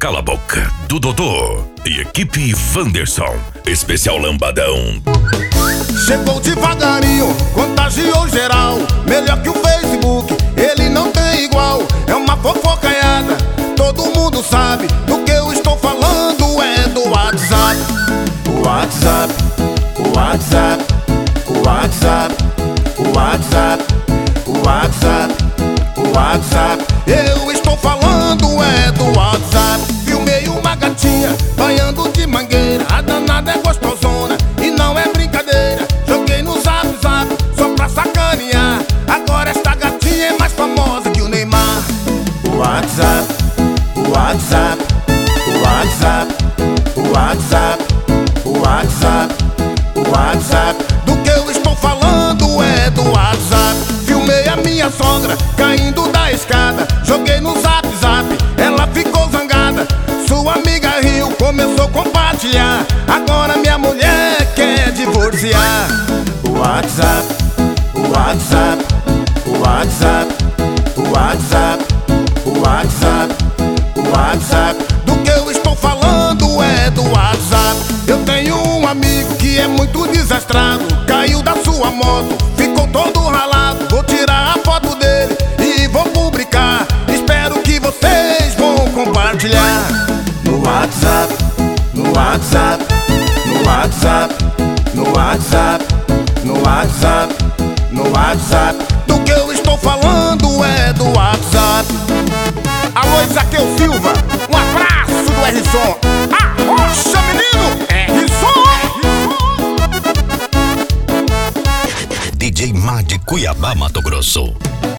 Cala a Boca, do Dodô e equipe Wanderson. Especial Lambadão. Chegou devagarinho, contagiou geral. Melhor que o Facebook, ele não tem igual. É uma fofocaiada, todo mundo sabe. Do que eu estou falando é do WhatsApp. O WhatsApp, o WhatsApp, o WhatsApp, o WhatsApp, o WhatsApp, o WhatsApp. Eu estou falando é do WhatsApp. Filmei uma gatinha banhando de mangueira. A danada é gostosona e não é brincadeira. Joguei no Zap Zap só pra sacanear. Agora esta gatinha é mais famosa que o Neymar. O WhatsApp, o WhatsApp, o WhatsApp, o WhatsApp, o WhatsApp, o WhatsApp. Do que eu estou falando é do WhatsApp. Filmei a minha sogra caindo da escada. Joguei no Zap Zap, ela ficou zangada. Sua amiga riu, começou a compartilhar. Agora minha mulher quer divorciar. O WhatsApp, o WhatsApp, o WhatsApp, o WhatsApp, o WhatsApp, o WhatsApp. Do que eu estou falando é do WhatsApp. Eu tenho um amigo que é muito desastrado. Caiu da sua moto, ficou todo ralado. Vou tirar a foto dele e vou publicar. Espero que vocês vão compartilhar. No WhatsApp, no WhatsApp, no WhatsApp, no WhatsApp, no WhatsApp, no WhatsApp. Do que eu estou falando é do WhatsApp. Alô, Isaqueu Silva, um abraço do R-Som. Arrocha, menino, R-Som. DJ Má de Cuiabá, Mato Grosso.